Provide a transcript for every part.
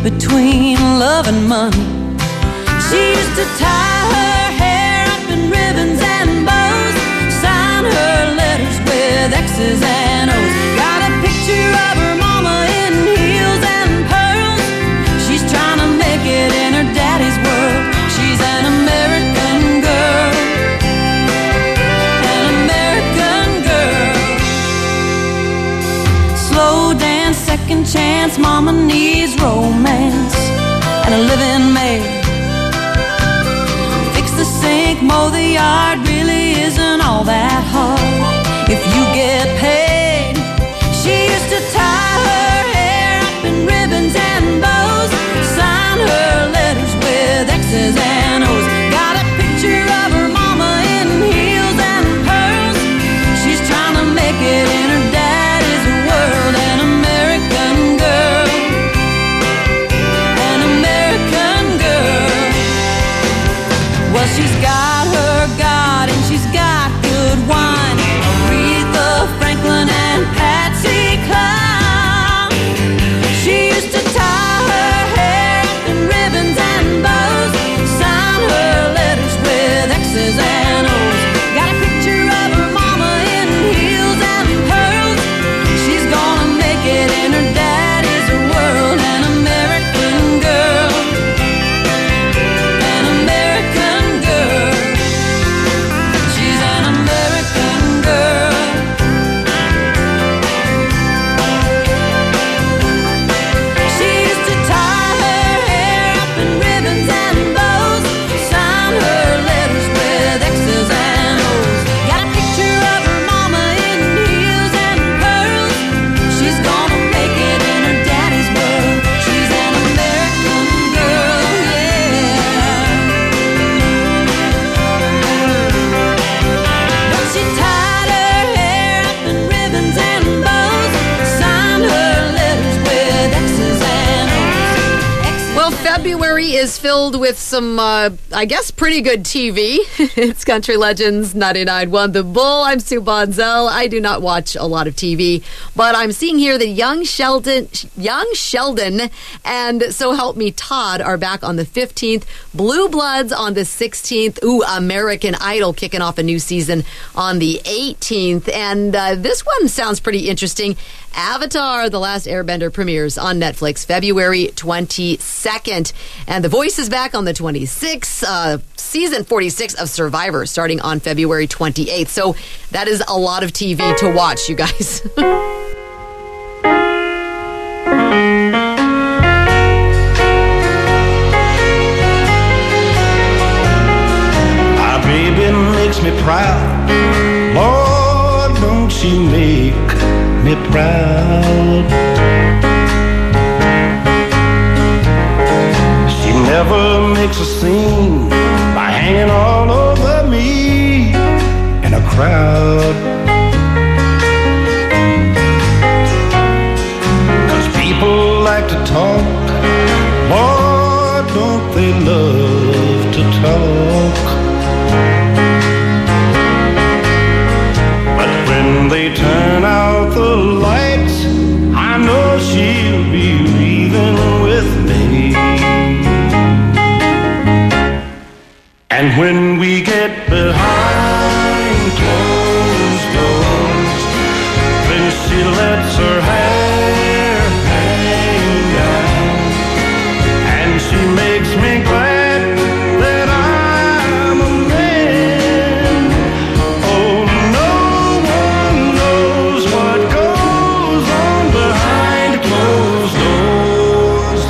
between love and money. She used to tie her hair up in ribbons and bows, sign her letters with X's and O's. Got a picture of her mama in heels and pearls. She's trying to make it in her daddy's world. She's an American girl, an American girl. Slow dance, second chance, mama needs romance and a living maid. Fix the sink, mow the yard, really isn't all that hard if you get paid. She used to tie her hair up in ribbons and bows, sign her letters with X's and O's. Got a picture of her mama in heels and pearls. She's trying to make it in her daddy's world. An American girl, an American girl. Well, she's got her God and she's got good wine. Aretha Franklin and Patsy Cline. She used to tie her hair up in ribbons and bows, sign her letters with X's and O's. Got a picture of her mama in heels and pearls. She's gonna make it in her daddy's world. An American girl, an American girl. She's an American girl. She used to tie her hair up in ribbons and bows, sign her letters with X's and O's. Got a picture of her mama in heels and pearls. She's gonna make it in her daddy's world. She's an American girl, yeah. But she tied her hair up in ribbons and bows, signed her letters with X's and O's. Well, February is filled with some, I guess, pretty good TV. It's Country Legends 99.1 The Bull. I'm Sue Bonzel. I do not watch a lot of TV, but I'm seeing here that Young Sheldon and So Help Me Todd are back on the 15th. Blue Bloods on the 16th. Ooh, American Idol kicking off a new season on the 18th. And this one sounds pretty interesting. Avatar, The Last Airbender premieres on Netflix February 22nd. And The Voice is back on the 26th. Season 46 of Survivor starting on February 28th. So that is a lot of TV to watch, you guys. My baby makes me proud. Lord, don't she make me proud. She never makes a scene by hanging all over me in a crowd. 'Cause people like to talk. Lord, don't they love to talk. But when they turn out the lights, I know she'll be leaving with me. And when we get behind closed doors, then she lets her hair hang down, and she makes me glad that I'm a man. Oh, no one knows what goes on behind closed doors.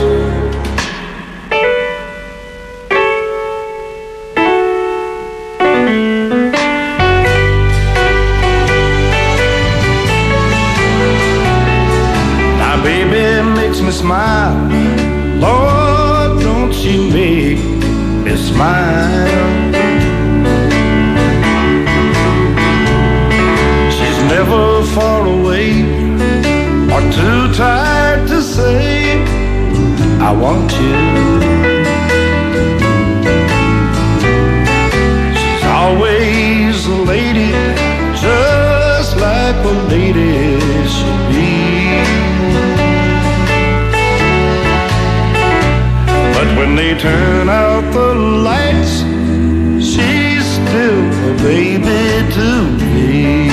My baby makes me smile. Lord, don't she make me smile. She's never far away or too tired to say, I want you. She's always a lady, just like a lady should be. when they turn out the lights, she's still a baby to me.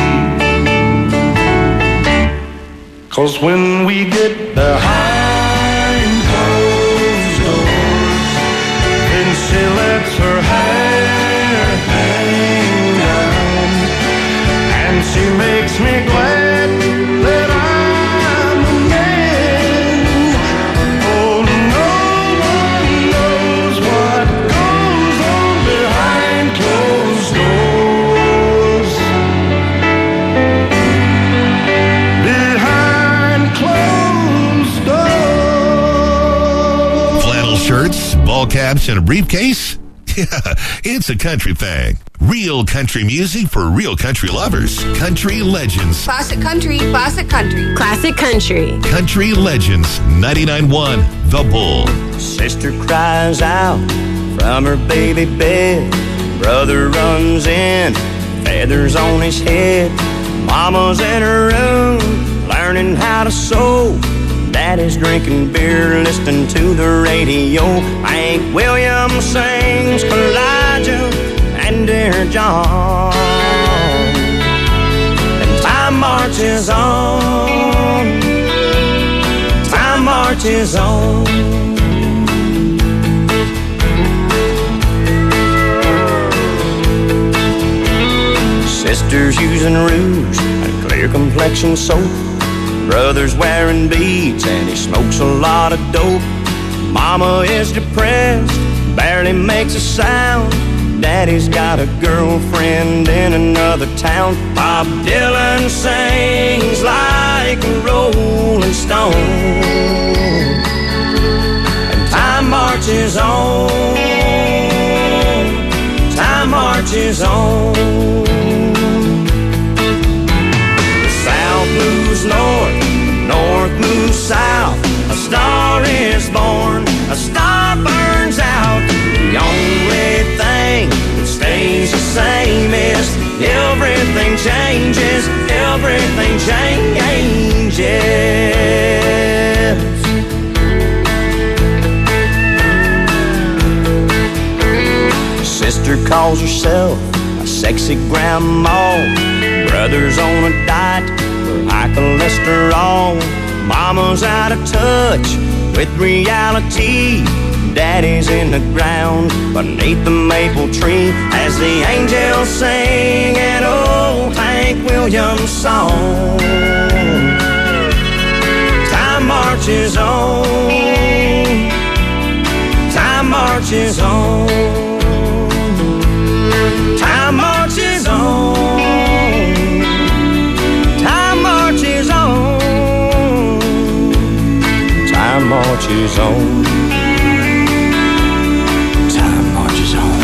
'Cause when we get behind closed doors, then she lets her hair hang down, and she makes me glad that I'm a man. Oh, no one knows what goes on behind closed doors. Behind closed doors. Flannel shirts, ball caps, and a briefcase? Yeah, it's a country thing. Real country music for real country lovers. Country Legends. Classic country, classic country. Classic country. Country Legends 99.1 The Bull. Sister cries out from her baby bed. Brother runs in, feathers on his head. Mama's in her room, learning how to sew. Daddy's drinking beer, listening to the radio. Hank Williams sings Elijah and Dear John. And time marches on. Time marches on. Sister's using rouge and clear complexion soap. Brother's wearing beads and he smokes a lot of dope. Mama is depressed, barely makes a sound. Daddy's got a girlfriend in another town. Bob Dylan sings like a rolling stone. And time marches on. Time marches on. The South moves north, north moves south. A star is born, a star burns out. The only thing that stays the same is everything changes, everything changes. Sister calls herself a sexy grandma. Brother's on a diet for high cholesterol. Mama's out of touch with reality. Daddy's in the ground beneath the maple tree as the angels sing an old Hank Williams song. Time marches on. Time marches on. Time marches on. Time marches on. Time marches on. Time marches on.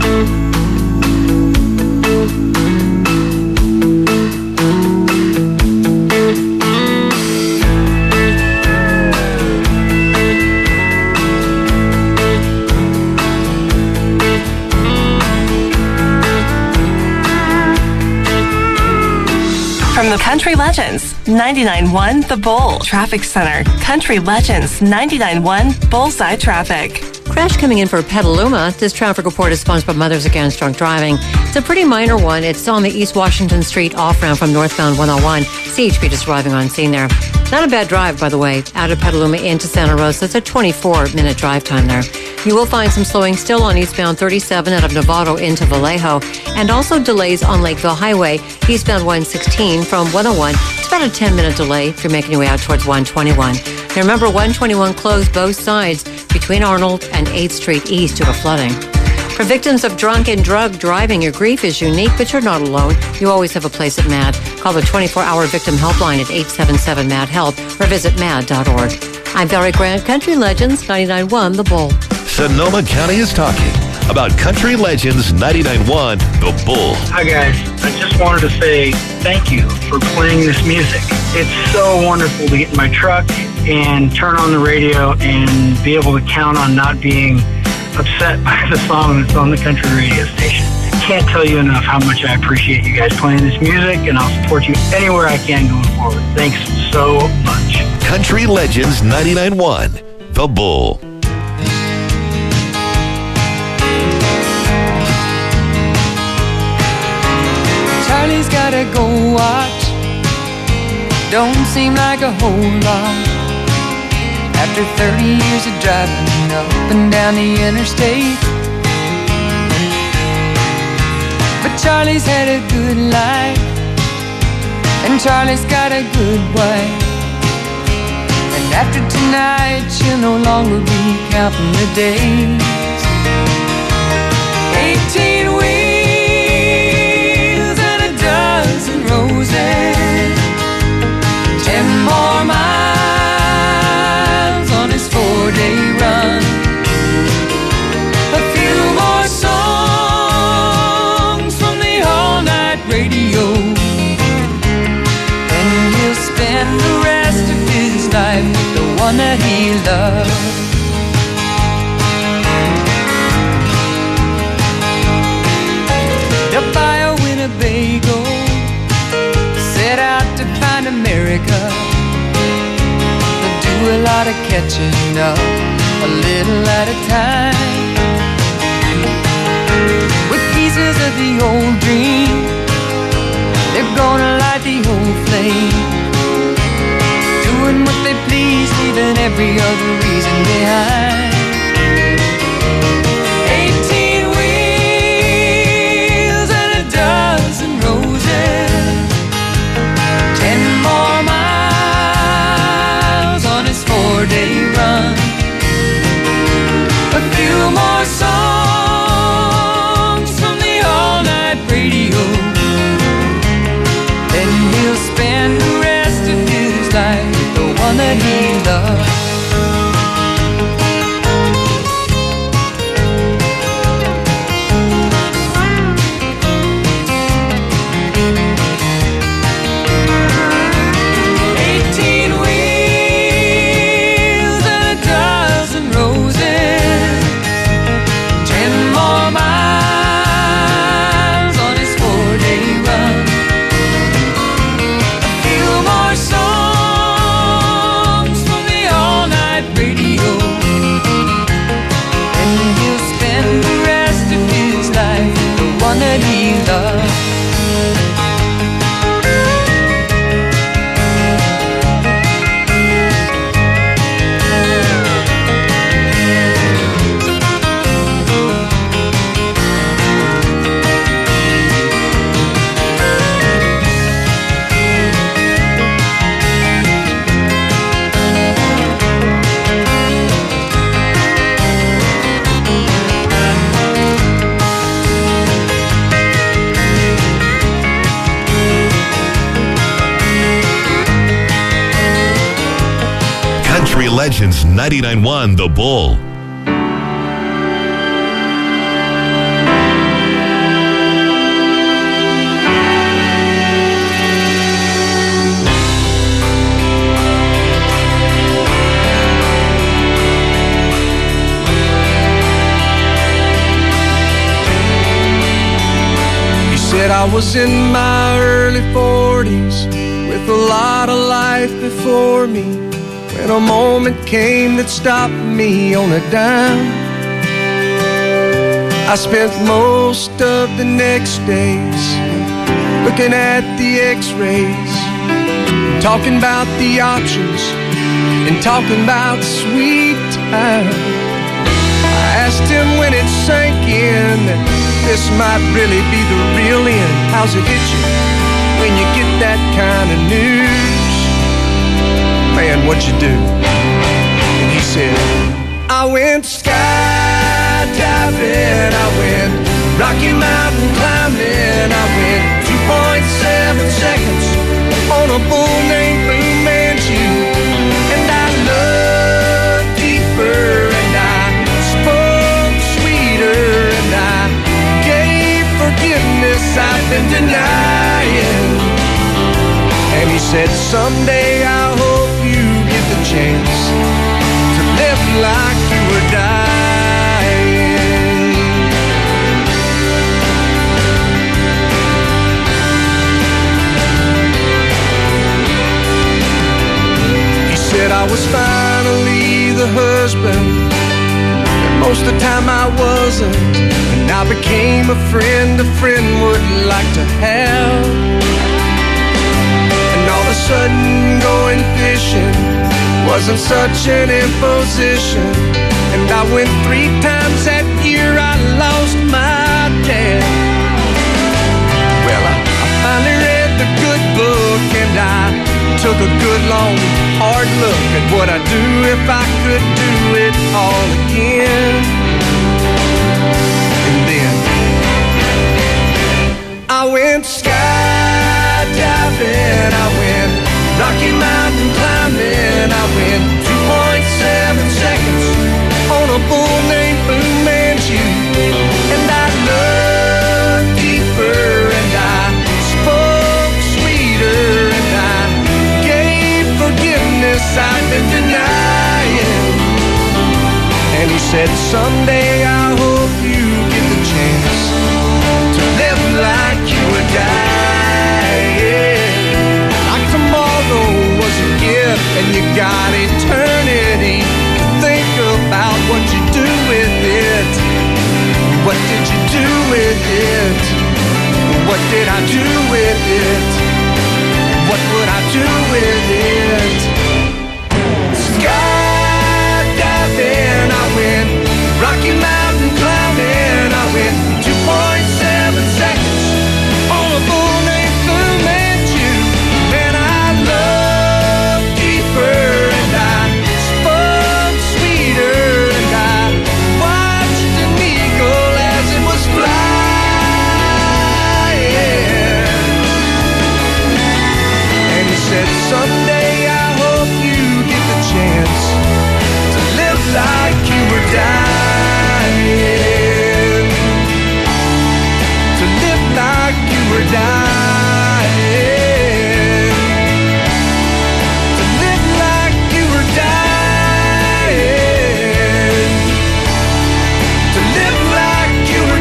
From the Country Legends 99.1 The Bull Traffic Center. Country Legends 99.1 Bullseye Traffic. Crash coming in for Petaluma. This traffic report is sponsored by Mothers Against Drunk Driving. It's a pretty minor one. It's on the East Washington Street off-ramp from northbound 101. CHP just arriving on scene there. Not a bad drive, by the way, out of Petaluma into Santa Rosa. It's a 24-minute drive time there. You will find some slowing still on eastbound 37 out of Novato into Vallejo, and also delays on Lakeville Highway, eastbound 116 from 101. It's about a 10-minute delay if you're making your way out towards 121. Now remember, 121 closed both sides between Arnold and 8th Street East due to flooding. For victims of drunk and drug driving, your grief is unique, but you're not alone. You always have a place at MAD. Call the 24-hour victim helpline at 877-MAD-HELP or visit mad.org. I'm Valerie Grant, Country Legends 99.1 The Bull. Sonoma County is talking about Country Legends 99.1 The Bull. Hi guys, I just wanted to say thank you for playing this music. It's so wonderful to get in my truck and turn on the radio and be able to count on not being upset by the song that's on the country radio station. Can't tell you enough how much I appreciate you guys playing this music, and I'll support you anywhere I can going forward. Thanks so much. Country Legends 99.1 The Bull. gotta go watch. Don't seem like a whole lot after 30 years of driving up and down the interstate. But Charlie's had a good life, and Charlie's got a good wife. And after tonight, she'll no longer be counting the days. 18 wheels and a dozen roses, 10 more miles on his 4-day run, a few more songs from the all-night radio, and he'll spend the rest of his life with the one that he loves. They'll buy a Winnebago, set out to find America. They'll do a lot of catching up, a little at a time, with pieces of the old dream. They're gonna light the old flame, doing what they please, leaving every other reason behind. 18 wheels and a dozen roses, 10 more miles on his 4-day run, a few more songs from the all-night radio, then he'll spend the rest of his life with the one that he loves. Legends 99.1 The Bull. He said I was in my early 40s with a lot of life before me, when a moment came that stopped me on a dime. I spent most of the next days looking at the x-rays, talking about the options and talking about sweet time. I asked him when it sank in that this might really be the real end. How's it hit you when you get that kind of news? Man, what'd you do? And he said, I went skydiving, I went Rocky Mountain climbing, I went 2.7 seconds on a bull named Blue Manchu, and I loved deeper, and I spoke sweeter, and I gave forgiveness I've been denying. And he said, someday I hope you get the chance to live like you were dying. He said I was finally the husband that most of the time I wasn't, and I became a friend would like to have. sudden going fishing wasn't such an imposition. And I went 3 times that year, I lost my dad. Well, I finally read the good book, and I took a good long hard look at what I'd do if I could do it all again. And then I went skydiving, I went Rocky Mountain climbing, I went 2.7 seconds on a bull named Fu Manchu. And I looked deeper, and I spoke sweeter, and I gave forgiveness I've been denying. And he said, someday I hope you get the chance to live like you were dying. Like tomorrow was a gift, and you got eternity to think about what you do with it. What did you do with it? What did I do with it? What would I do with it? Skydiving, I went Rocky Mountain climbing, I went 2.7 seconds on a bull named Fu Manchu. And I loved deeper, and I spoke sweeter, and I watched an eagle as it was flying. And he said, someday I hope you get the chance to live like you were dying. To live like you were dying. To live like you were dying. To live like you were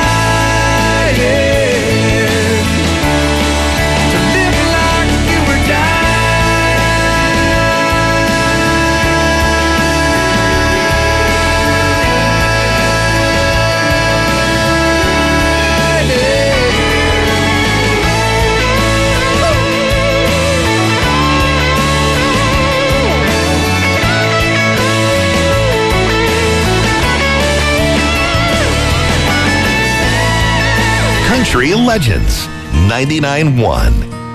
dying. To live like you were Country Legends 99.1.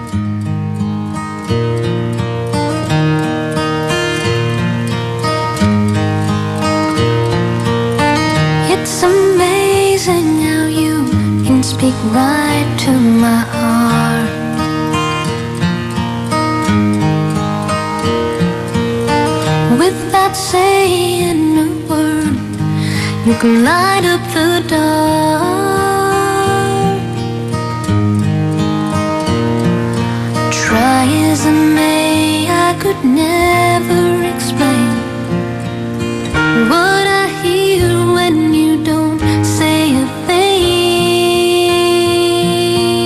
It's amazing how you can speak right to my heart. Without saying a word, you can light up the dark. Try as I may, I could never explain what I hear when you don't say a thing.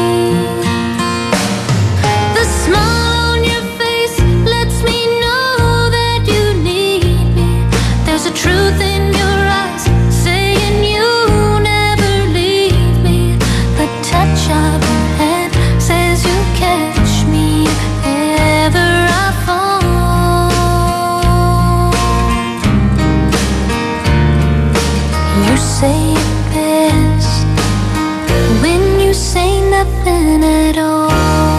The smile on your face lets me know that you need me. There's a truth in your eyes saying you'll never leave me. The touch of your hand says you catch me if ever I fall. You say it best when you say nothing at all.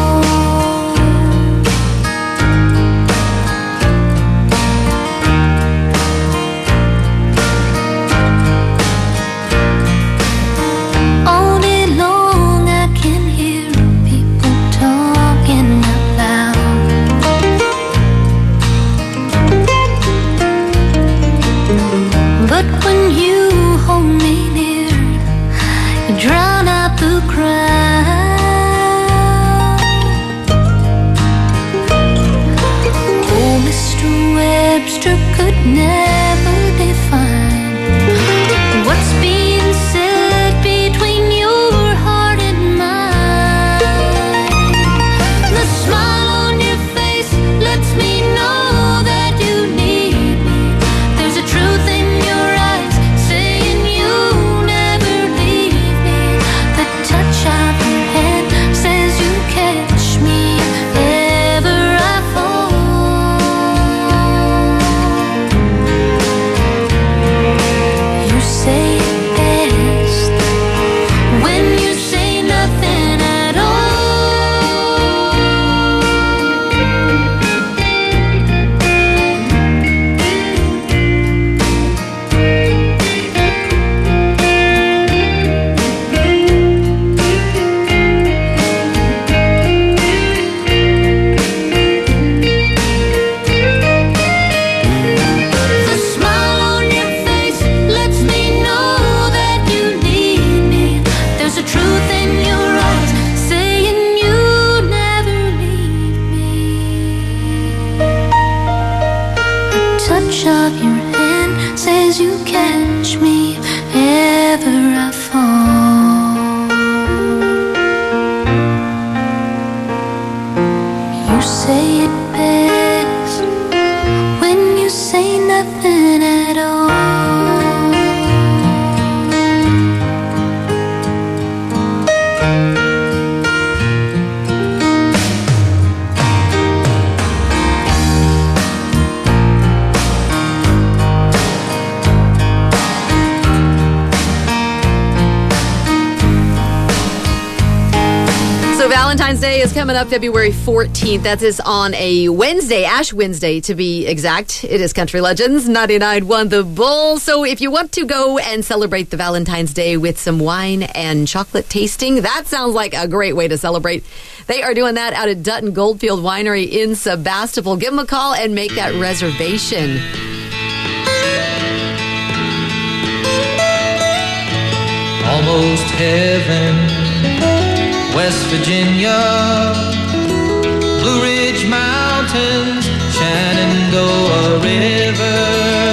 All day long I can hear people talking out loud. But when you hold me near, you drown out the crowd. to catch me if ever I fall. You say it best when you say nothing at all. Valentine's Day is coming up February 14th. That is on a Wednesday, Ash Wednesday to be exact. It is Country Legends 99.1 The Bull. So if you want to go and celebrate the Valentine's Day with some wine and chocolate tasting, that sounds like a great way to celebrate. They are doing that out at Dutton Goldfield Winery in Sebastopol. Give them a call and make that reservation. Almost heaven, West Virginia, Blue Ridge Mountains, Shenandoah River.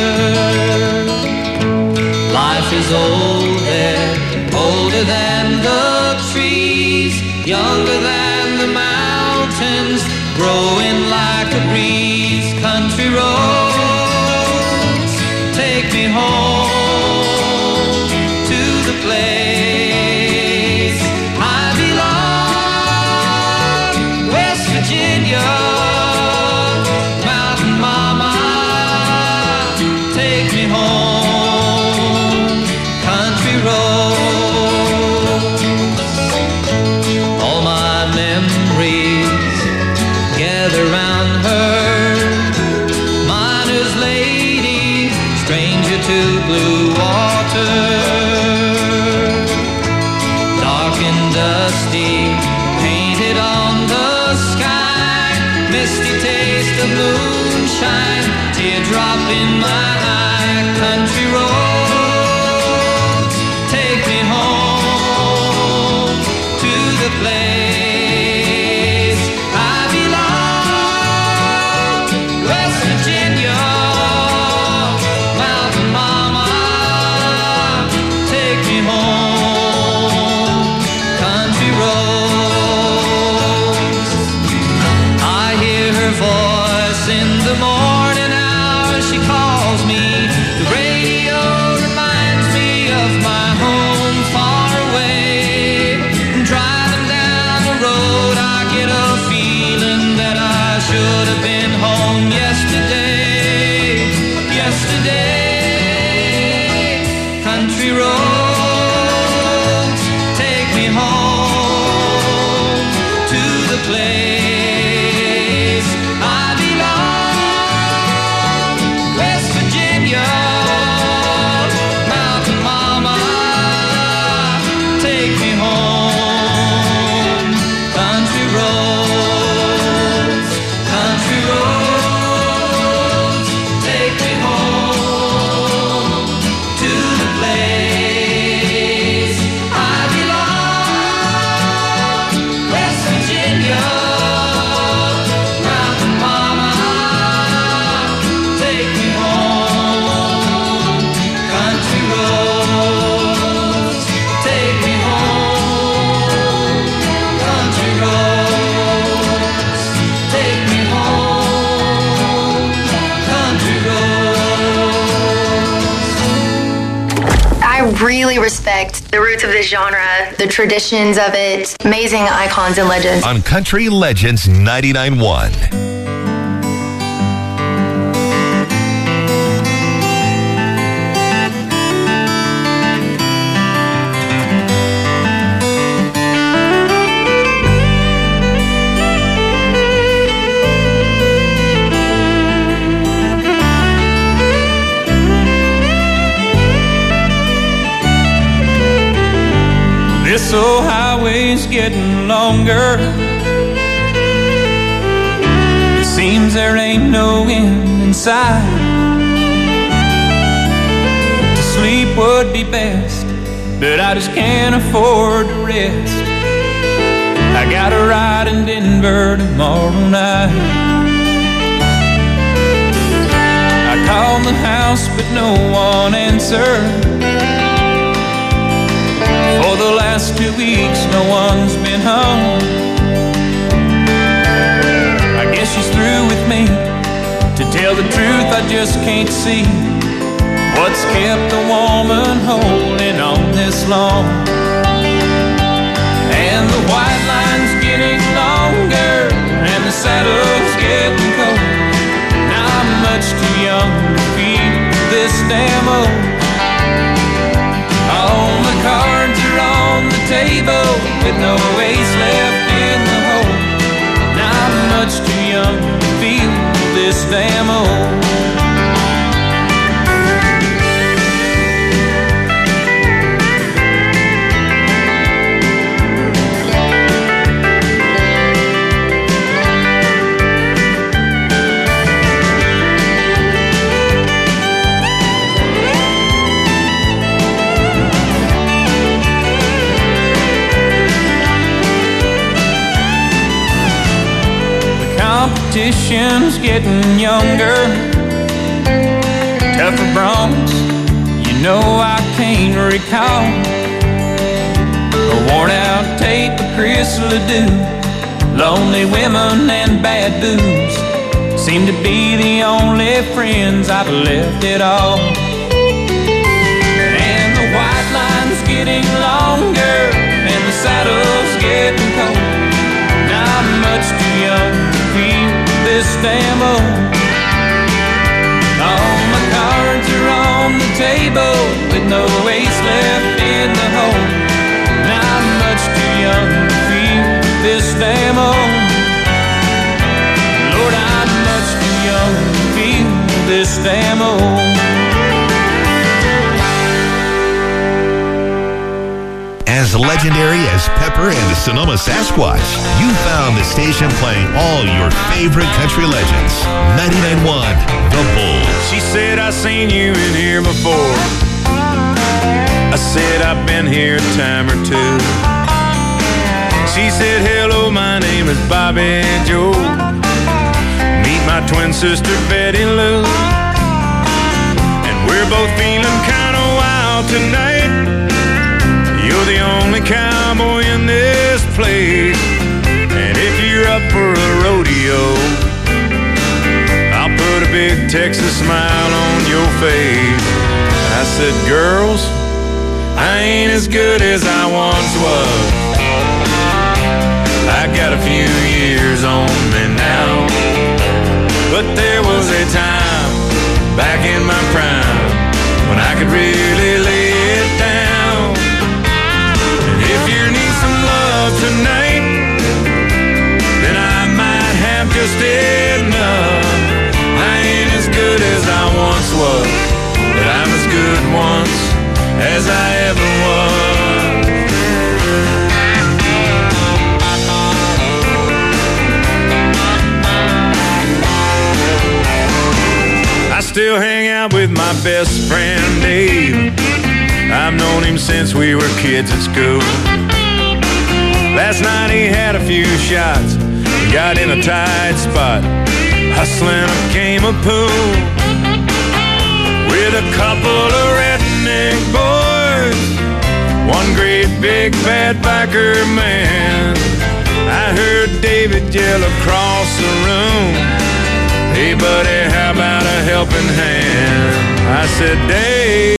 Life is old there, older than the trees, younger than the mountains, growing like a breeze. Country roads, take me home to the place Mountain Mama, take me home, country roads. All my memories gather round her, miner's lady, stranger to blue water, dark and dusty, painted on the sky. Misty taste of moonshine, teardrop in my eye. Country roads, take me home to the place I belong. West Virginia, Mountain Mama, take me home. Country roads, voice in the morning hour, she calls me. The radio reminds me of my home far away. Driving down the road, I get a feeling that I should have been home yesterday. Yesterday, country roads, take me home to the place really respect the roots of this genre, the traditions of it, amazing icons and legends. On Country Legends 99.1. This old highway's getting longer. It seems there ain't no end in sight. To sleep would be best, but I just can't afford to rest. I got a ride in Denver tomorrow night. I called the house, but no one answered. For the last 2 weeks, no one's been home. I guess she's through with me. To tell the truth, I just can't see what's kept a woman holding on this long. And the white line's getting longer, and the saddle's getting cold. Now I'm much too young to feel this damn old. All my cards are on the table with no ace left in the hole. Now I'm much too young to feel this damn old. Competition's getting younger, tougher broncs, you know I can't recall. A worn out tape of Chris Ledoux, lonely women and bad booze seem to be the only friends I've left at all. And the white line's getting longer, and the saddle's getting cold. Now I'm much too young to feel this damn old. All my cards are on the table with no ace left in the hole. Now I'm much too young to feel this damn old. Lord, I'm much too young to feel this damn old. As legendary as Pepper and the Sonoma Sasquatch, you found the station playing all your favorite country legends. 99.1 The Bull. She said, I seen you in here before. I said, I've been here a time or two. She said, hello, my name is Bobby Joe. Meet my twin sister, Betty Lou. And we're both feeling kind of wild tonight. You're the only cowboy in this place. And if you're up for a rodeo, I'll put a big Texas smile on your face. I said, girls, I ain't as good as I once was. I got a few years on me now. But there was a time back in my prime when I could really lay it down. If you need some love tonight, then I might have just enough. I ain't as good as I once was, but I'm as good once as I ever was. I still hang out with my best friend Dave. I've known him since we were kids at school. Last night he had a few shots and got in a tight spot, hustling a game of pool with a couple of redneck boys, one great big bad biker man. I heard David yell across the room, hey buddy, how about a helping hand? I said, Dave,